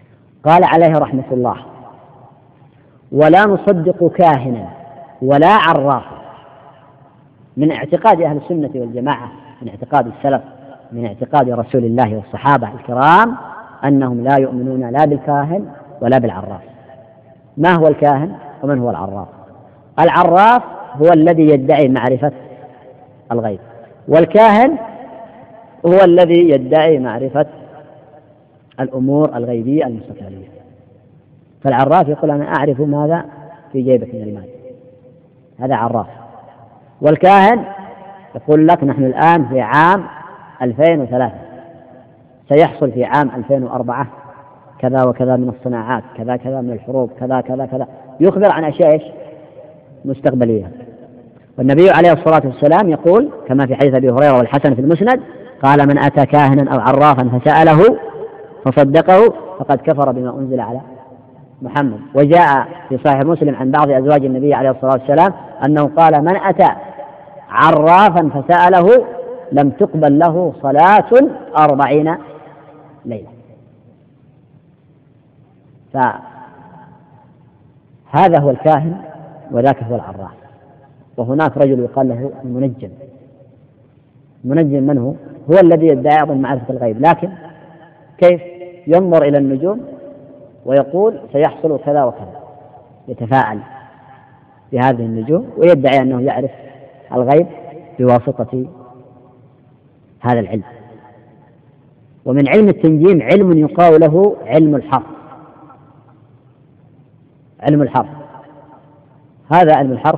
قال عليه رحمة الله: ولا نصدق كاهنا ولا عرافا. من اعتقاد أهل السنة والجماعة، من اعتقاد السلف، من اعتقاد رسول الله والصحابة الكرام، أنهم لا يؤمنون لا بالكاهن ولا بالعراف. ما هو الكاهن ومن هو العراف؟ العراف هو الذي يدعي معرفة الغيب، والكاهن هو الذي يدعي معرفة الأمور الغيبية المستقبلية. فالعراف يقول: أنا أعرف ماذا في جيبك من المال، هذا عراف. والكاهن يقول لك: نحن الآن في عام ألفين وثلاثة، سيحصل في عام ألفين وأربعة كذا وكذا من الصناعات، كذا كذا من الحروب، كذا كذا كذا، يخبر عن أشياء مستقبلية. والنبي عليه الصلاة والسلام يقول كما في حديث أبي هريرة والحسن في المسند: قال: من أتى كاهنا أو عرافا فسأله فصدقه فقد كفر بما أنزل على محمد. وجاء في صحيح مسلم عن بعض أزواج النبي عليه الصلاة والسلام أنه قال: من أتى عرافا فسأله لم تقبل له صلاة أربعين ليلة. فهذا هو الكاهن وذاك هو العراف. وهناك رجل يقال له المنجم. المنجم من هو؟ هو الذي يدعي أيضا معرفة الغيب، لكن كيف؟ ينظر إلى النجوم ويقول سيحصل كذا وكذا، يتفاعل بهذه النجوم ويدعي أنه يعرف الغيب بواسطة هذا العلم. ومن علم التنجيم علم يقال له علم الحرف. علم الحرف هذا علم الحرف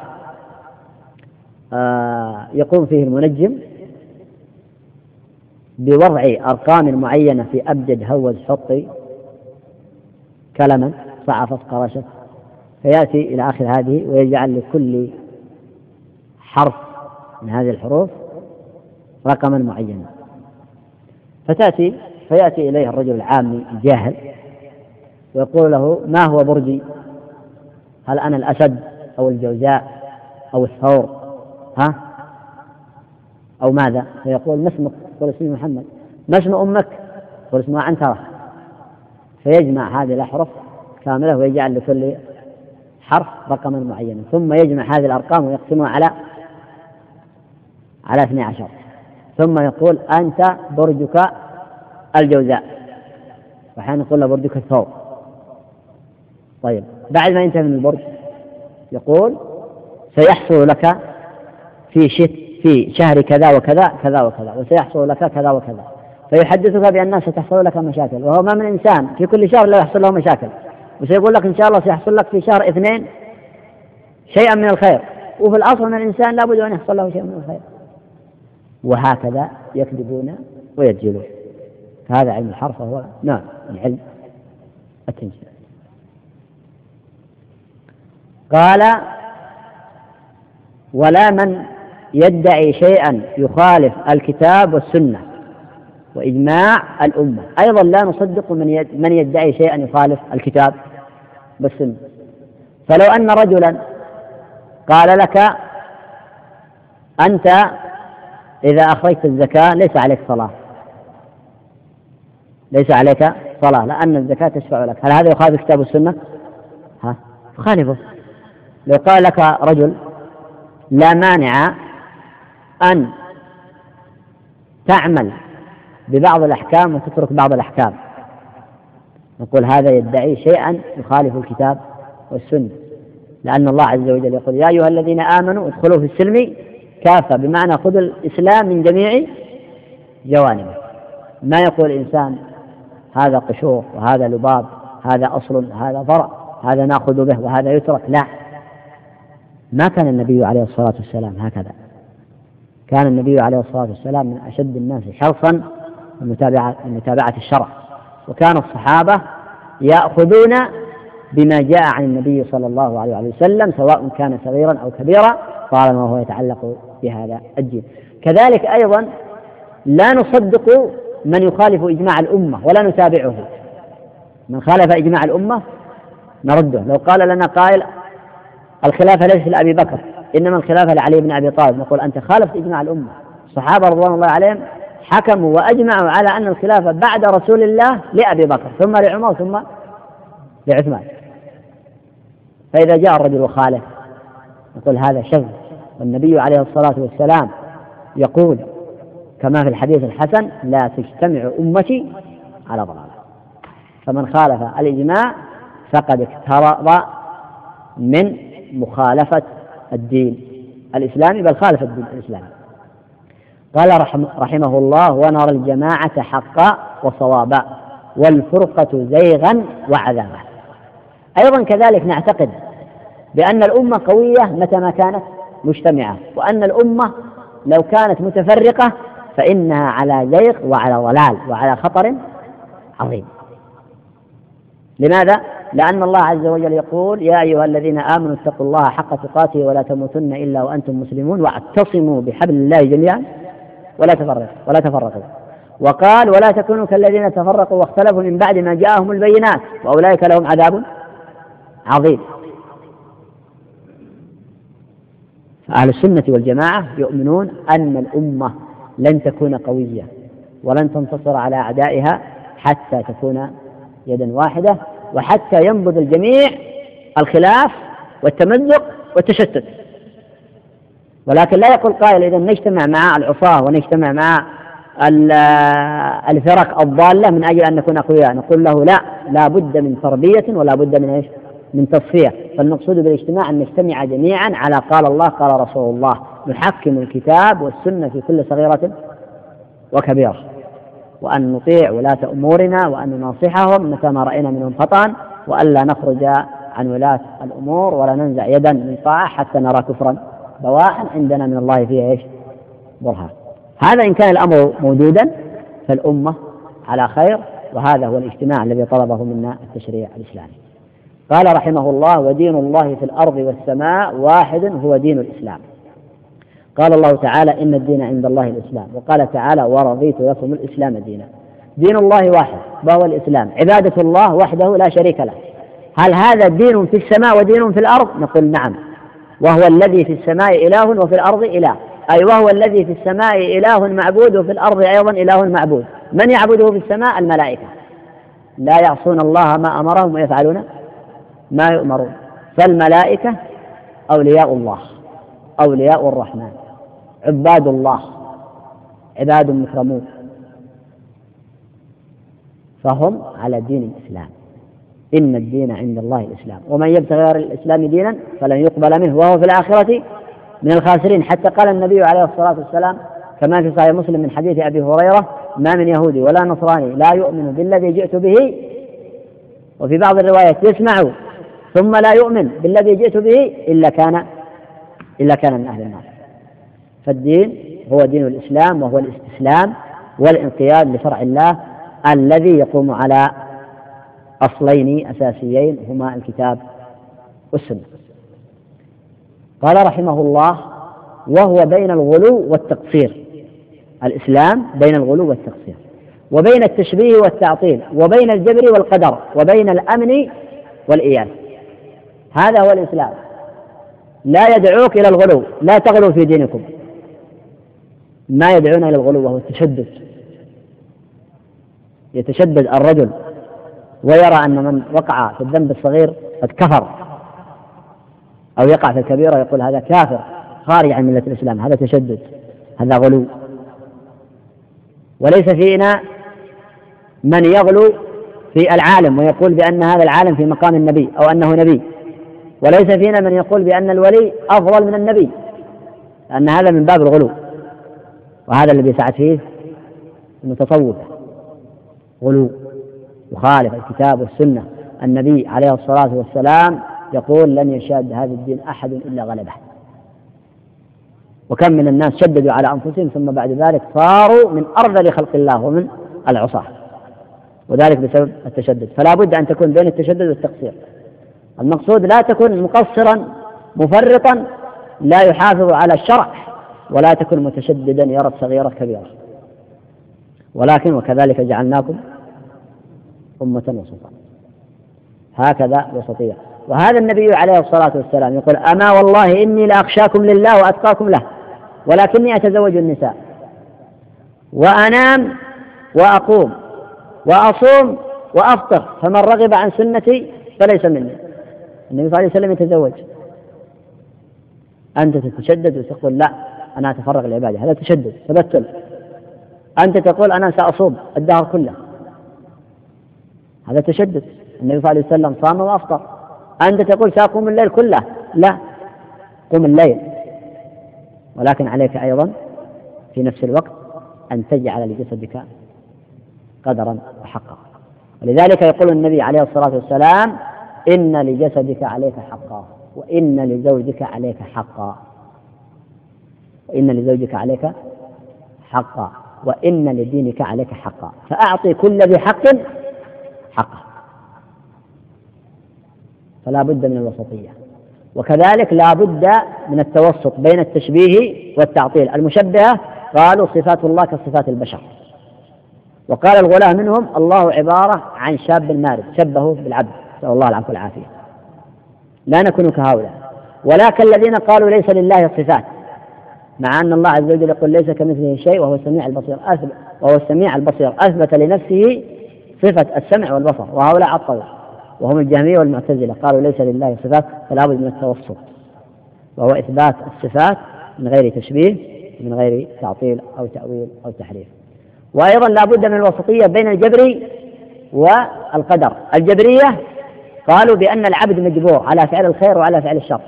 آه يقوم فيه المنجم بوضع أرقام معينة في أبجد هوز حطي كلمة صعفت قرشت، فيأتي إلى آخر هذه ويجعل لكل حرف من هذه الحروف رقما معينا. فتأتي فيأتي إليه الرجل العامي الجاهل ويقول له: ما هو برجي؟ هل أنا الأسد أو الجوزاء أو الثور ها أو ماذا؟ فيقول: ما اسمك؟ يقول: اسمي محمد. ما اسم أمك؟ يقول: اسمها عنترة. فيجمع هذه الأحرف كاملة ويجعل لكل حرف رقما معينا، ثم يجمع هذه الأرقام ويقسمها على على اثني عشر، ثم يقول: أنت برجك الجوزاء، وأحيانا يقول له برجك الثور. طيب، بعد ما ينتهي من البرج يقول: سيحصل لك في شت في شهر كذا وكذا كذا وكذا، وسيحصل لك كذا وكذا، فيحدثك بأن ستحصل لك مشاكل، وهو ما من إنسان في كل شهر لا يحصل له مشاكل، وسيقول لك إن شاء الله سيحصل لك في شهر اثنين شيئا من الخير، وفي الأصل من الإنسان لا بد أن يحصل له شيء من الخير. وهكذا يكذبون ويجهلون. هذا علم الحرف وهو نوع من علم التنجيم. قال: ولا من يدعي شيئا يخالف الكتاب والسنة وإجماع الأمة. أيضا لا نصدق من يدعي شيئا يخالف الكتاب والسنة. فلو أن رجلا قال لك: أنت إذا أخرجت الزكاة ليس عليك صلاة، ليس عليك صلاة لأن الزكاة تشفع لك، هل هذا يخالف الكتاب والسنة؟ ها يخالفه. لو قال لك رجل: لا مانع أن تعمل ببعض الأحكام وتترك بعض الأحكام، نقول هذا يدعي شيئا يخالف الكتاب والسنة، لأن الله عز وجل يقول: يا أيها الذين آمنوا ادخلوا في السلم كافة، بمعنى خذ الإسلام من جميع جوانبه. ما يقول الإنسان هذا قشور وهذا لباب، هذا أصل، هذا فرع، هذا نأخذ به وهذا يترك. لا، ما كان النبي عليه الصلاة والسلام هكذا. كان النبي عليه الصلاة والسلام من أشد الناس حرصا بمتابعة الشرع، وكان الصحابة يأخذون بما جاء عن النبي صلى الله عليه وسلم سواء كان صغيرا أو كبيرا طالما هو يتعلق بهذا الدين. كذلك أيضا لا نصدق من يخالف إجماع الأمة ولا نتابعه. من خالف إجماع الأمة نرده. لو قال لنا قائل: الخلافة ليس لأبي بكر إنما الخلافة لعلي بن أبي طالب، نقول: أنت خالفت إجماع الأمة. الصحابة رضوان الله عليهم حكموا وأجمعوا على أن الخلافة بعد رسول الله لأبي بكر ثم لعمر ثم لعثمان. فإذا جاء الرجل وخالف يقول هذا شذ، والنبي عليه الصلاة والسلام يقول كما في الحديث الحسن لا تجتمع أمتي على ضلالة. فمن خالف الإجماع فقد اقترب من مخالفة الدين الإسلامي، بل خالف الدين الإسلامي. قال رحمه الله: ونرى الجماعة حقا وصوابا والفرقة زيغا وعذابا. أيضا كذلك نعتقد بأن الأمة قوية متى ما كانت مجتمعة، وأن الأمة لو كانت متفرقة فإنها على زيغ وعلى ضلال وعلى خطر عظيم. لماذا؟ لأن الله عز وجل يقول: يا أيها الذين آمنوا اتقوا الله حق تقاته ولا تموتن إلا وأنتم مسلمون واعتصموا بحبل الله جميعا ولا تفرقوا ولا تفرقوا وقال: ولا تكونوا كالذين تفرقوا واختلفوا من بعد ما جاءهم البينات وأولئك لهم عذاب عظيم. أهل السنة والجماعة يؤمنون أن الأمة لن تكون قوية ولن تنتصر على أعدائها حتى تكون يدا واحدة، وحتى ينبذ الجميع الخلاف والتمزق والتشتت. ولكن لا يقول قائل إذا نجتمع مع العصاة ونجتمع مع الفرق الضالة من أجل أن نكون أقوياء. نقول له لا، لا بد من تربية ولا بد من إيش؟ من تصفية. فالمقصود بالاجتماع أن نجتمع جميعا على قال الله قال رسول الله، نحكم الكتاب والسنة في كل صغيرة وكبيرة، وأن نطيع ولاة أمورنا وأن نناصحهم متى ما رأينا منهم خطأ، وألا نخرج عن ولاة الأمور ولا ننزع يدا من طاعة حتى نرى كفرا بواحا عندنا من الله فيه إيش؟ برهان. هذا إن كان الأمر موجودا فالأمة على خير، وهذا هو الاجتماع الذي طلبه منا التشريع الإسلامي. قال رحمه الله: ودين الله في الأرض والسماء واحد هو دين الإسلام. قال الله تعالى: إن الدين عند الله الإسلام. وقال تعالى: ورضيت لكم الإسلام دينا. دين الله واحد وهو الإسلام، عبادة الله وحده لا شريك له. هل هذا دين في السماء ودين في الأرض؟ نقول نعم، وهو الذي في السماء إله وفي الأرض إله، أي وهو الذي في السماء إله معبود وفي الأرض أيضا إله معبود. من يعبده في السماء؟ الملائكة، لا يعصون الله ما أمرهم ويفعلون ما يؤمرون. فالملائكة أولياء الله، أولياء الرحمن، عباد الله، عباد مكرمون، فهم على دين الإسلام. إن الدين عند الله الإسلام، ومن يبتغي غير الإسلام دينا فلن يقبل منه وهو في الآخرة من الخاسرين. حتى قال النبي عليه الصلاة والسلام كما في صحيح مسلم من حديث أبي هريرة: ما من يهودي ولا نصراني لا يؤمن بالذي جئت به، وفي بعض الروايات يسمع ثم لا يؤمن بالذي جئت به إلا كان إلا كان من أهل النار. فالدين هو دين الإسلام، وهو الاستسلام والانقياد لشرع الله الذي يقوم على أصلين أساسيين هما الكتاب والسنة. قال رحمه الله: وهو بين الغلو والتقصير. الإسلام بين الغلو والتقصير، وبين التشبيه والتعطيل، وبين الجبر والقدر، وبين الأمن والإياس. هذا هو الإسلام. لا يدعوك إلى الغلو، لا تغلوا في دينكم. ما يدعون إلى الغلو وهو التشدد. يتشدد الرجل ويرى أن من وقع في الذنب الصغير قد كفر، أو يقع في الكبيرة يقول هذا كافر خارج عن ملة الإسلام. هذا تشدد، هذا غلو. وليس فينا من يغلو في العالم ويقول بأن هذا العالم في مقام النبي أو أنه نبي، وليس فينا من يقول بأن الولي أفضل من النبي، لأن هذا من باب الغلو. وهذا الذي سعت فيه المتصوف، غلو يخالف الكتاب والسنة. النبي عليه الصلاة والسلام يقول: لن يشاد هذا الدين أحد إلا غلبه. وكم من الناس شددوا على أنفسهم ثم بعد ذلك صاروا من أرذل خلق الله ومن العصاة، وذلك بسبب التشدد. فلا بد أن تكون بين التشدد والتقصير. المقصود لا تكون مقصرا مفرطا لا يحافظ على الشرع، ولا تكون متشددا يرى الصغيرة كبيرة، ولكن وكذلك جعلناكم أمة وسطا. هكذا وسطية. وهذا النبي عليه الصلاة والسلام يقول: أما والله إني لأخشاكم لله وأتقاكم له، ولكني أتزوج النساء وأنام وأقوم وأصوم وأفطر، فمن رغب عن سنتي فليس مني. النبي صلى الله عليه وسلم يتزوج، أنت تتشدد وتقول لا أنا أتفرغ للعبادة، هذا تشدد تبتل. أنت تقول أنا سأصوم الدهر كله، هذا تشدد. النبي صلى الله عليه وسلم صام وأفطر، أنت تقول سأقوم الليل كله، لا، قم الليل، ولكن عليك أيضا في نفس الوقت أن تجعل لجسدك قدرا وحقا. ولذلك يقول النبي عليه الصلاة والسلام إن لجسدك عليك حقا، وإن لزوجك عليك حقا، وإن لزوجك عليك حقا، وإن لدينك عليك حقا، فأعطي كل ذي حق حقه. فلا بد من الوسطية، وكذلك لا بد من التوسط بين التشبيه والتعطيل. المشبهة قالوا صفات الله كصفات البشر، وقال الغلاة منهم الله عبارة عن شاب مارد شبهه بالعبد، نسأل الله العفو والعافية. لا نكون كهؤلاء، ولا كالذين قالوا ليس لله الصفات، مع أن الله عز وجل يقول ليس كمثله شيء وهو السميع البصير، أثبت وهو السميع البصير أثبت لنفسه صفة السمع والبصر، وهؤلاء عطلوا وهم الجهمية والمعتزلة قالوا ليس لله صفات، فلا بد من التوسط، وهو إثبات الصفات من غير تشبيه، من غير تعطيل أو تأويل أو تحريف. وأيضا لا بد من الوسطية بين الجبر والقدر. الجبرية قالوا بأن العبد مجبور على فعل الخير وعلى فعل الشر،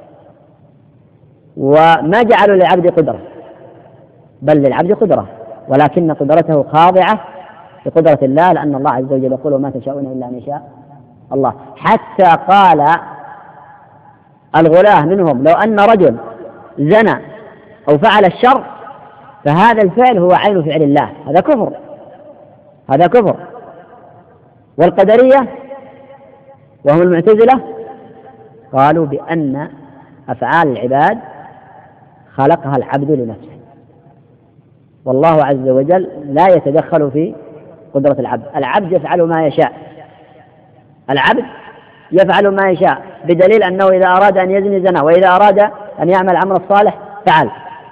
وما جعلوا للعبد قدرة، بل للعبد قدرة، ولكن قدرته خاضعة لقدرة الله، لأن الله عز وجل يقول وما تشاءون إلا أن يشاء الله. حتى قال الغلاة منهم لو أن رجل زنى أو فعل الشر فهذا الفعل هو عين فعل الله، هذا كفر، هذا كفر. والقدرية وهم المعتزلة قالوا بأن أفعال العباد خلقها العبد لنفسه، والله عز وجل لا يتدخل في قدرة العبد. العبد يفعل ما يشاء، العبد يفعل ما يشاء، بدليل أنه إذا أراد أن يزني زنى، وإذا أراد أن يعمل العمل الصالح فعل.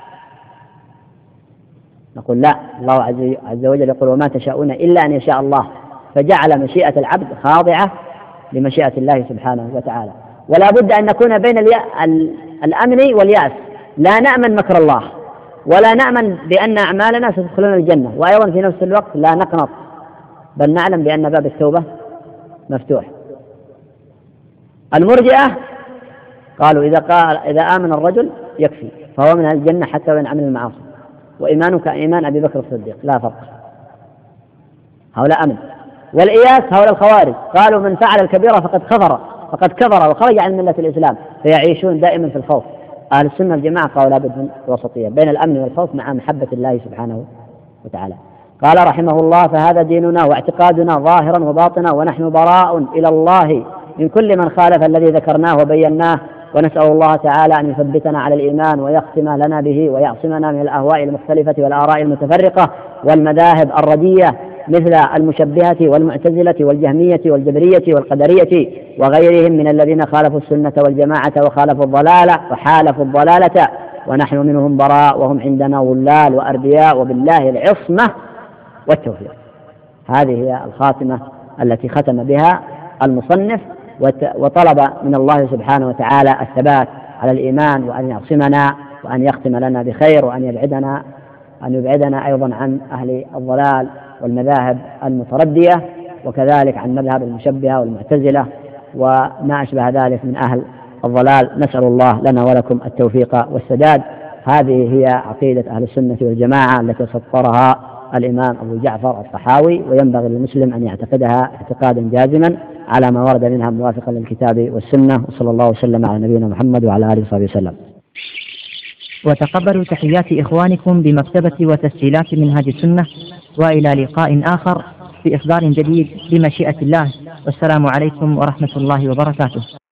نقول لا، الله عز وجل يقول وما تشاءون إلا أن يشاء الله، فجعل مشيئة العبد خاضعة لمشيئة الله سبحانه وتعالى. ولا بد أن نكون بين الأمن واليأس، لا نأمن مكر الله ولا نأمن بأن أعمالنا ستدخلنا الجنة، وأيضا في نفس الوقت لا نقنط، بل نعلم بأن باب التوبة مفتوح. المرجئة قالوا إذا قال إذا آمن الرجل يكفي فهو من الجنة حتى وإن عمل المعاصي، وإيمانك إيمان أبي بكر الصديق لا فرق، هؤلاء أمن. والإياس هؤلاء الخوارج قالوا من فعل الكبيرة فقد كفر فقد كفر وخرج عن ملة الإسلام، فيعيشون دائما في الخوف. أهل السنة الجماعة قالوا لا بد من الوسطية بين الأمن والخوف مع محبة الله سبحانه وتعالى. قال رحمه الله فهذا ديننا واعتقادنا ظاهرا وباطنا، ونحن براء إلى الله من كل من خالف الذي ذكرناه وبيناه، ونسأل الله تعالى أن يثبتنا على الإيمان ويختم لنا به ويعصمنا من الأهواء المختلفة والآراء المتفرقة والمذاهب الردية مثل المشبهة والمعتزلة والجهمية والجبرية والقدرية وغيرهم من الذين خالفوا السنة والجماعة وخالفوا الضلالة وحالفوا الضلالة، ونحن منهم براء وهم عندنا ضلال وأربياء، وبالله العصمة والتوفيق. هذه هي الخاتمة التي ختم بها المصنف، وطلب من الله سبحانه وتعالى الثبات على الإيمان، وأن يعصمنا وأن يختم لنا بخير، وأن يبعدنا أن يبعدنا أيضا عن أهل الضلال والمذاهب المتردية، وكذلك عن مذهب المشبهة والمعتزلة وما أشبه ذلك من أهل الضلال. نسأل الله لنا ولكم التوفيق والسداد. هذه هي عقيدة أهل السنة والجماعة التي سطرها الإمام أبو جعفر الطحاوي، وينبغي للمسلم أن يعتقدها اعتقادا جازما على ما ورد منها موافقا للكتاب والسنة. وصلى الله وسلم على نبينا محمد وعلى آله وصحبه وسلم. وتقبلوا تحيات إخوانكم بمكتبة وتسجيلات منهاج السنة، وإلى لقاء آخر في إصدار جديد بمشيئة الله، والسلام عليكم ورحمة الله وبركاته.